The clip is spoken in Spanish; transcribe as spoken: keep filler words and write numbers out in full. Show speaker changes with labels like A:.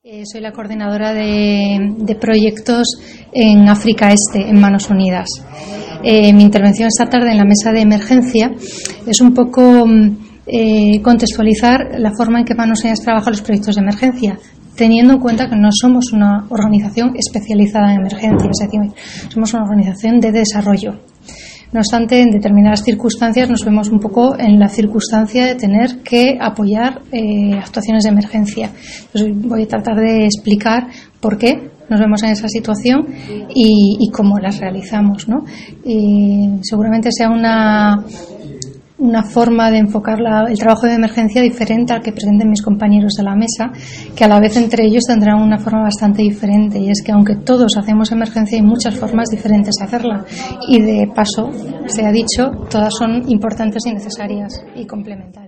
A: Eh, soy la coordinadora de, de proyectos en África Este, en Manos Unidas. Eh, mi intervención esta tarde en la mesa de emergencia es un poco eh, contextualizar la forma en que Manos Unidas trabaja los proyectos de emergencia, teniendo en cuenta que no somos una organización especializada en emergencia, es decir, somos una organización de desarrollo. No obstante, en determinadas circunstancias nos vemos un poco en la circunstancia de tener que apoyar eh, actuaciones de emergencia. Entonces, voy a tratar de explicar por qué nos vemos en esa situación y, y cómo las realizamos, ¿no? Y seguramente sea una, una forma de enfocar la, el trabajo de emergencia diferente al que presenten mis compañeros de la mesa, que a la vez entre ellos tendrán una forma bastante diferente, y es que aunque todos hacemos emergencia hay muchas formas diferentes de hacerla, y de paso se ha dicho, todas son importantes y necesarias y complementarias.